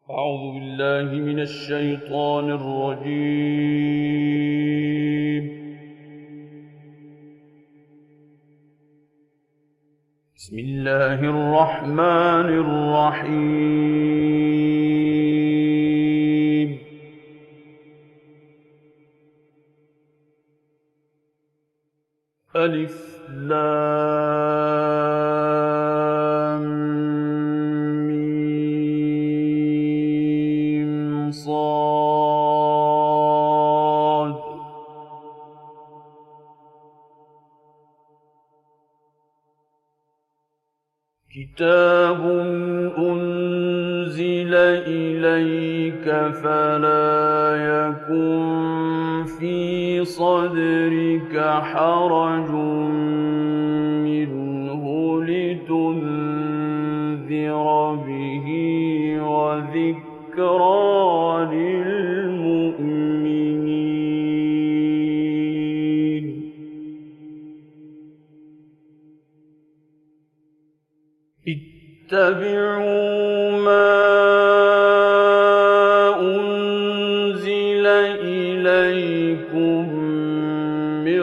أعوذ بالله من الشيطان الرجيم. بسم الله الرحمن الرحيم. ألف لام ميم صاد. كتاب أنزل إليك فلا يكن في صدرك حرج منه لتنذر به وذكرى للمؤمنين. اتبعوا ما أنزل إليكم من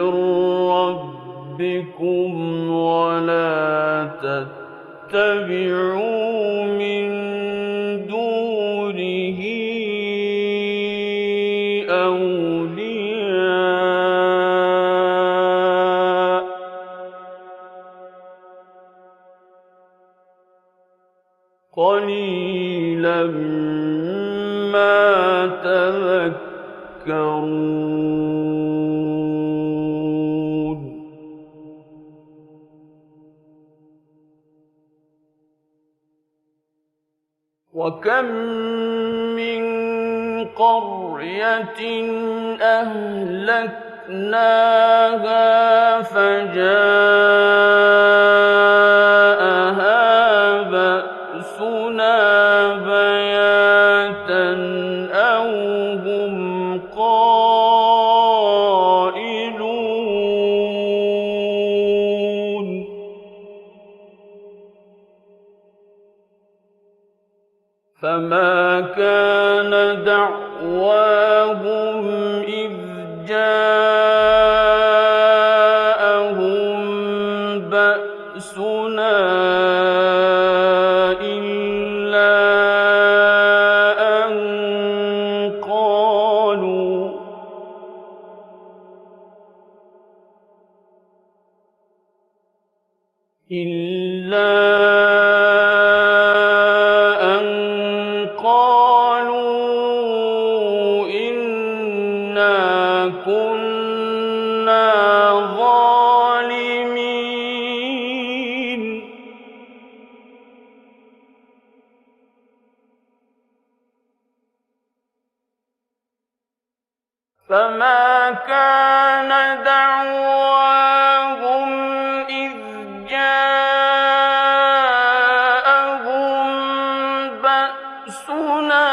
ربكم ولا تتبعوا من دونه أولياء قليلا ما تذكرون. وكم من قرية أهلكناها فجاءها بأسنا بياتا أو هم قائلون. فما كان دعواهم إذ جاءهم بأسنا إلا أن قالوا إنا كنا ظالمين. فما كان دعواهم إذ جاءهم بأسنا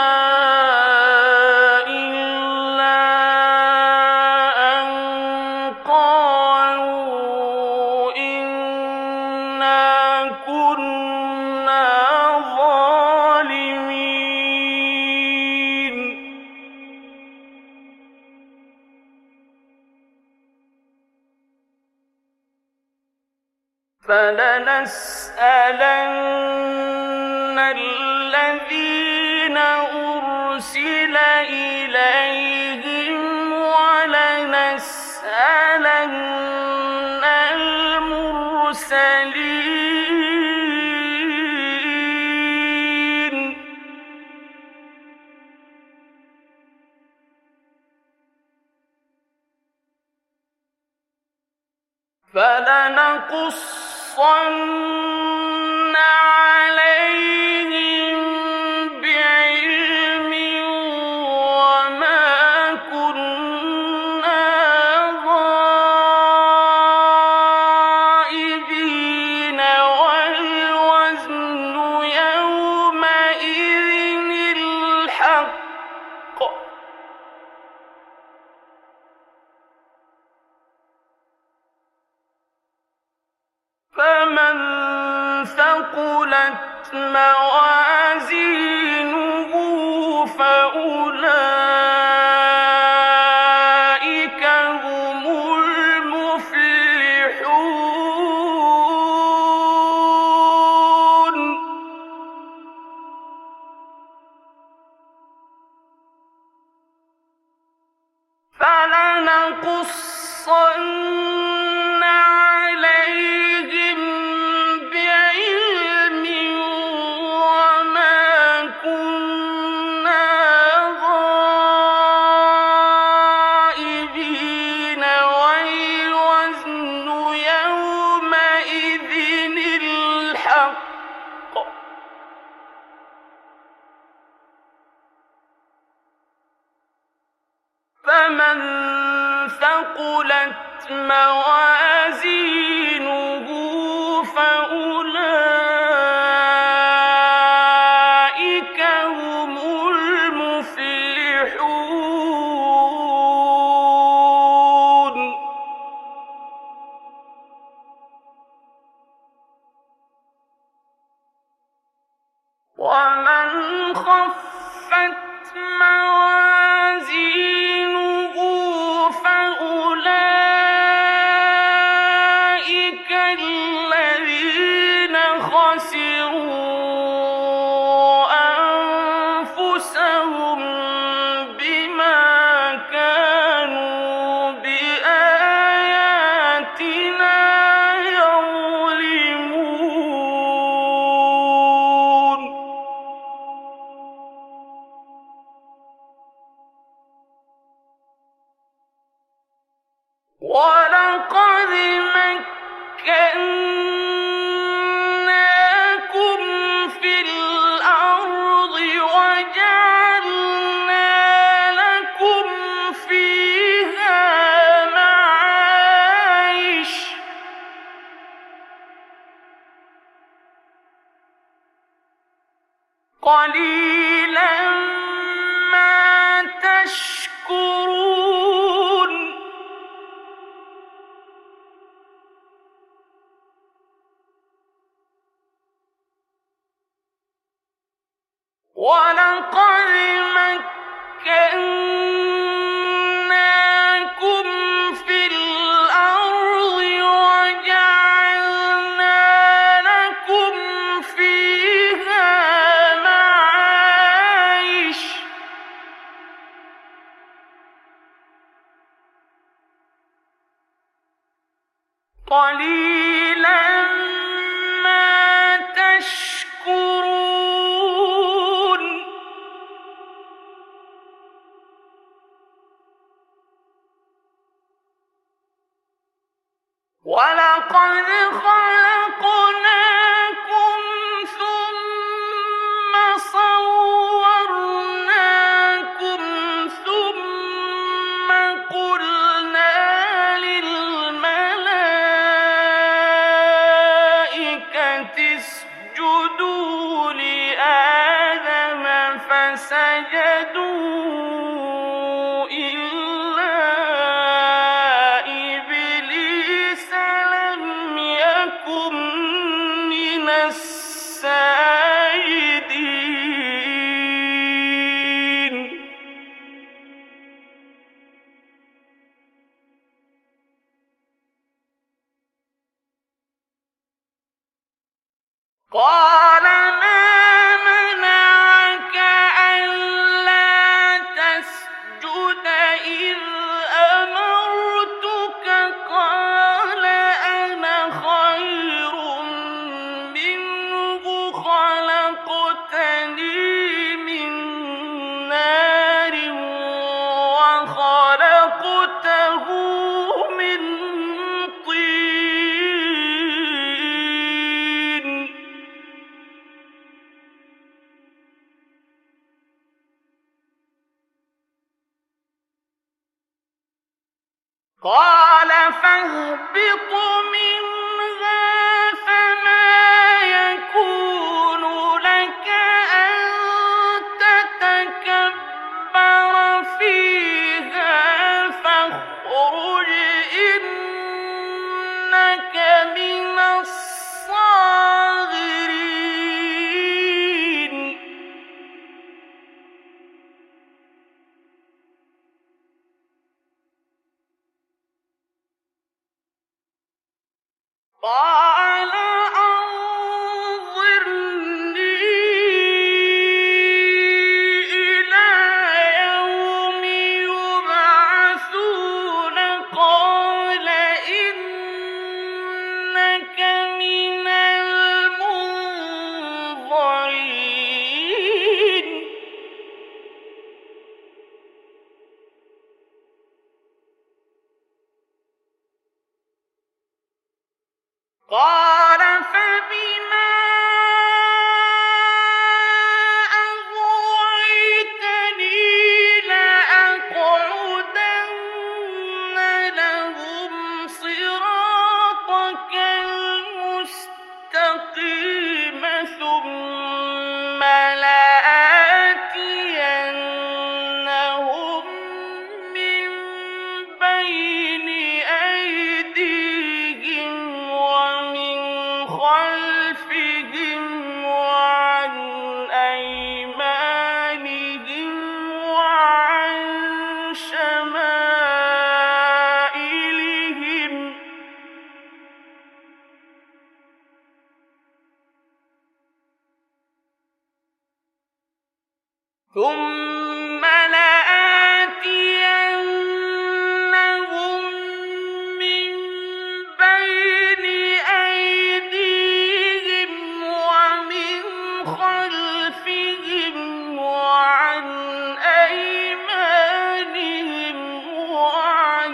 إلا أن قالوا إنا كنا ظالمين. فلنسألن الذين أرسل إليهم ولنسألن المرسلين. فلنقصن عليهم بعلم وما كنا غائبين والوزن يومئذ الحق. فمن فأولئك هم المفلحون. فلنقصن عليهم بعلم وما كنا غائبين والوزن يومئذ الحق. فمن ثقلت موازينه فأولئك هم المفلحون. ومن خفت موازينه فأولئك الذين خسروا أنفسهم بما كانوا بآياتنا يظلمون. ولقد مكناكم في الأرض وجعلنا لكم فيها معايش قليلا ما تشكرون. ولقد مكناكم في الأرض وجعلنا لكم فيها معايش قليلا ما تشكرون. ولقد خلقناكم ثم صورناكم ثم قلنا للملائكة اسجدوا لآدم فسجدوا إلا إبليس لم يكن من الساجدين. قال ما منعك ألا تسجد إذ أمرتك؟ قال أنا خير منه خلقتني من نار وخلقته من طين. قال فاهبط منها فما يكون لك أن تتكبر فيها فاخرج إنك من الصاغرين. قال أنظرني إلى يوم يبعثون قال إنك من المنظرين قال فبما أغويتني لأقعدن لهم صراطك المستقيم ثم لآتينهم من بين أيديهم ومن خلفهم وعن أيمانهم وعن شمائلهم ثم لآتينهم من بين أيديهم ومن خلفهم وعن أيمانهم وعن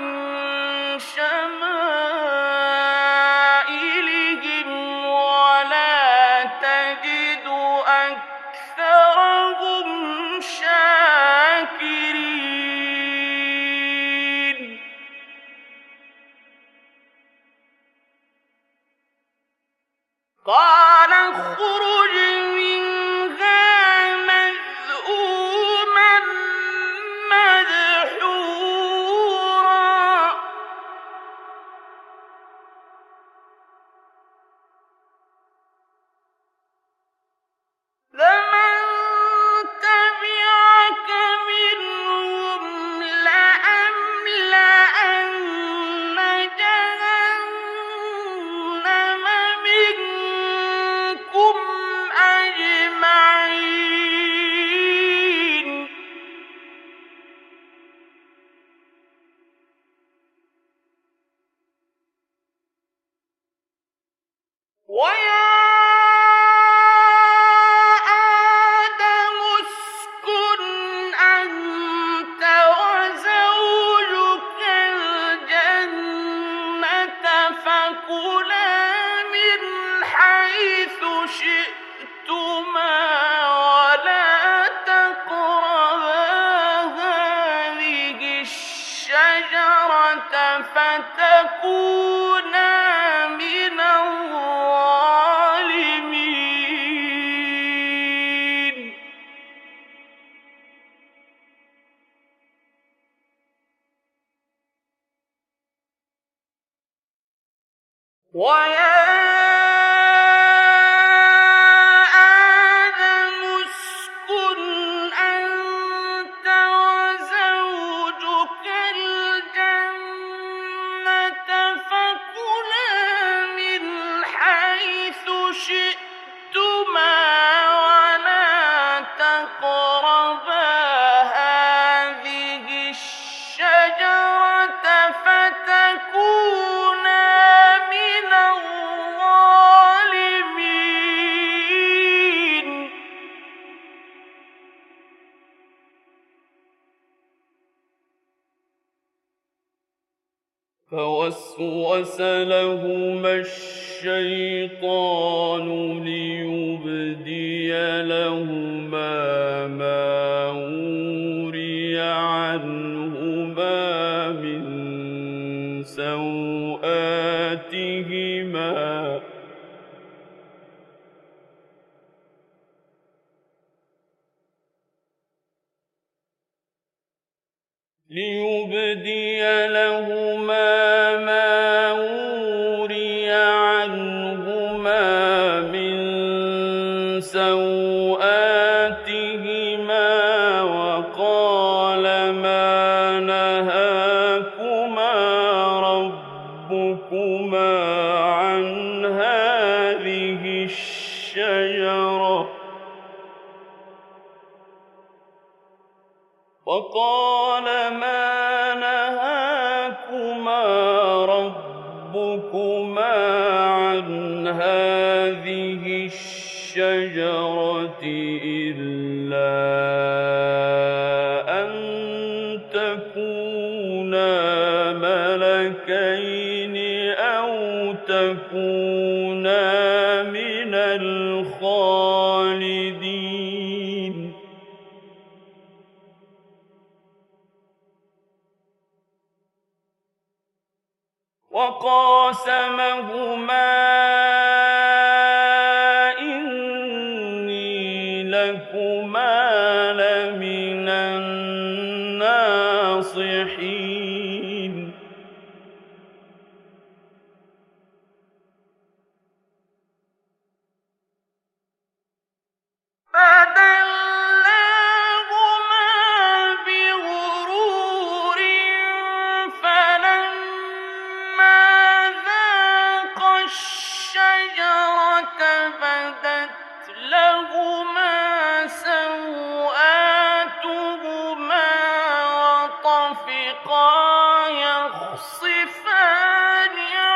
شمائلهم ولا تجد أكثرهم شاكرين قال اخرج منها مذءوما مدحورا لمن تبعك منهم لأملأن جهنم منكم أجمعين ويا آدم اسكن أنت وزوجك الجنة فكلا من حيث شئتما ولا تقربا هذه الشجرة فتكونا من الظالمين ويا آدم اسكن أنت وزوجك الجنة فكلا من حيث شئتما ولا تقربا هذه الشجرة فتكونا من الظالمين فوسوس لهما الشيطان ليبدي لهما ما وري عنهما من سوآتهما وقال ما نهاكما ربكما عن وقال ما نهاكما ربكما عن هذه الشجرة إلا أن تكونا ملكين أو تكونا من الخالدين وقاسمهما إني لكما لمن الناصحين فدلاهما بغرور فلما ذاقا الشجرة بدت لهما سوآتهما وطفقا يخصفان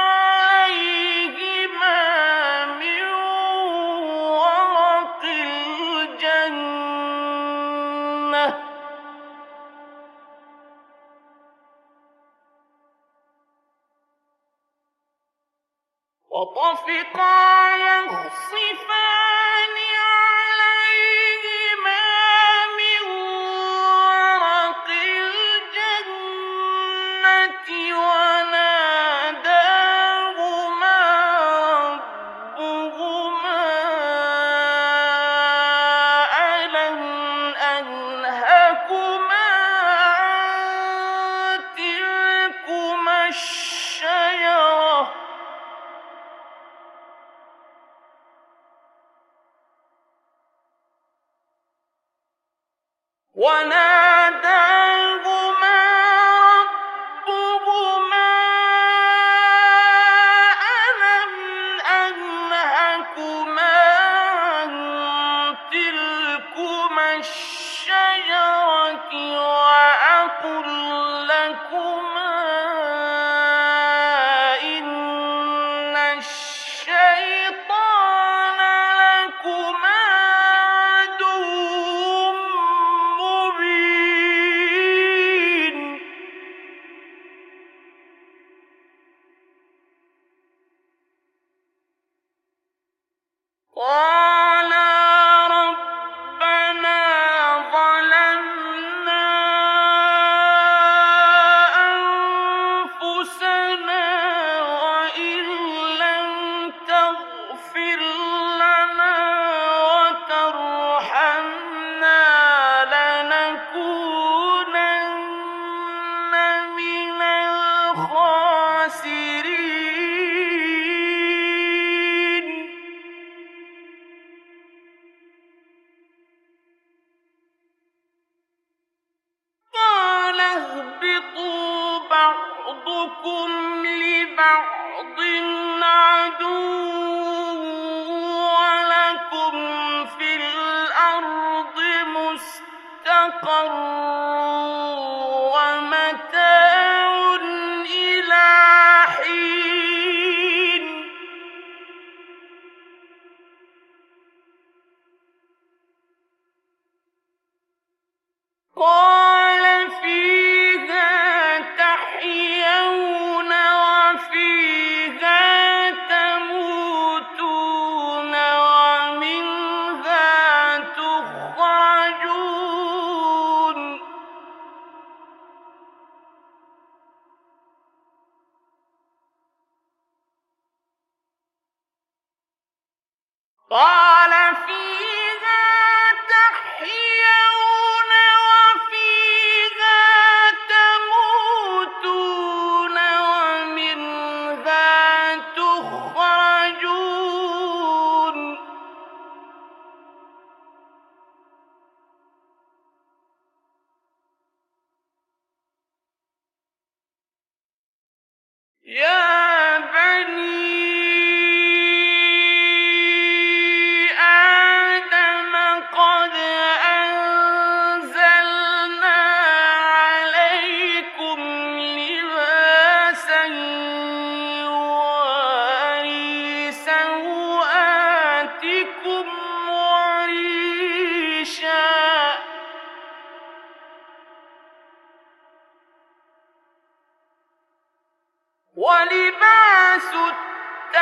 عليهما من ورق الجنة وناداهما ربهما ألم أنهكما عن تلكما الشجرة وناداهما ربهما ألم أنهكما عن تلكما الشجرة وأقل لكما إن الشيطان لكما عدو مبين قالا ربنا ظلمنا أنفسنا وإن لم تغفر لنا وترحمنا لنكونن من الخاسرين قال اهبطوا بعضكم لبعض عدو ولكم في الأرض مستقر ومتاع إلى حين قال فيها تحيون وفيها تموتون ومنها تخرجون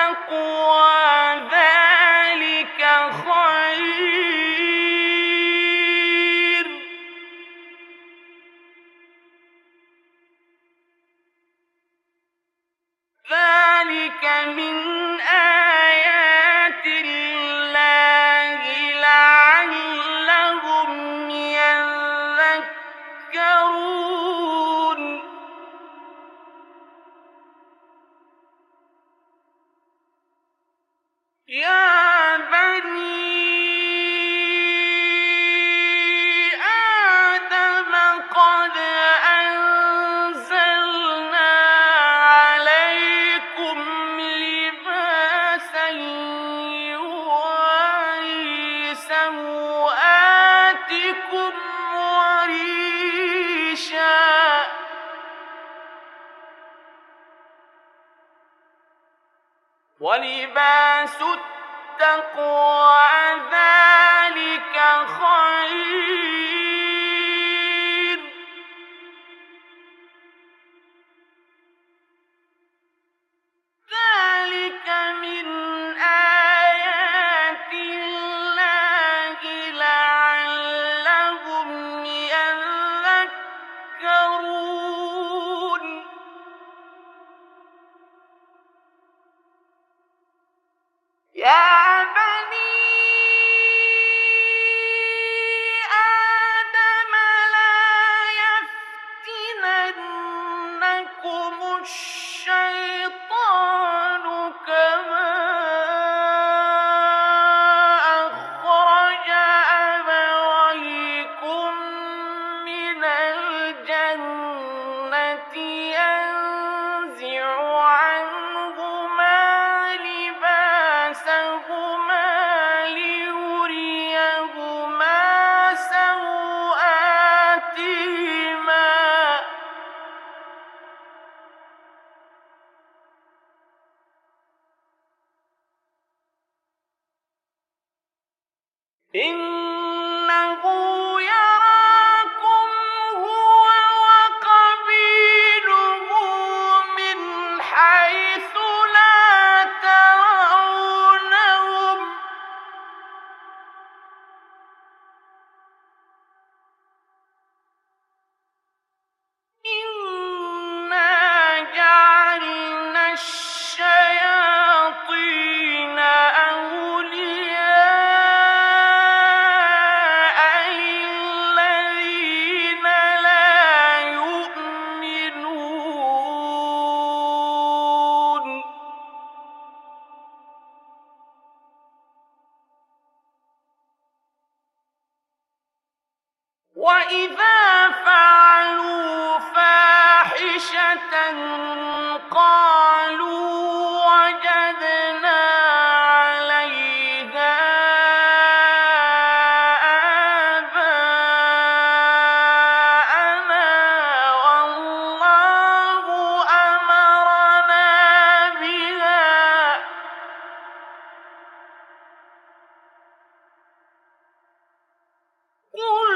التقوى ذلك خير ذلك من آيات الله لعلهم يذكرون يا بني آدم قد أنزلنا عليكم لباسا يواري سوآتكم وريشا ولباس التقوى ذلك خير ذلك من آيات الله لعلهم يذكرون يا بني آدم لا يفتننكم الشيطان كما أخرج أبويكم من الجنة ينزع عنهما لباسهما ليريهما سوآتهما إنه يراكم هو وقبيله من حيث لا ترونهم إنا جعلنا الشياطين أولياء للذين لا يؤمنون وإذا فعلوا فاحشة قالوا وجدنا عليها آباءنا والله أمرنا بها قل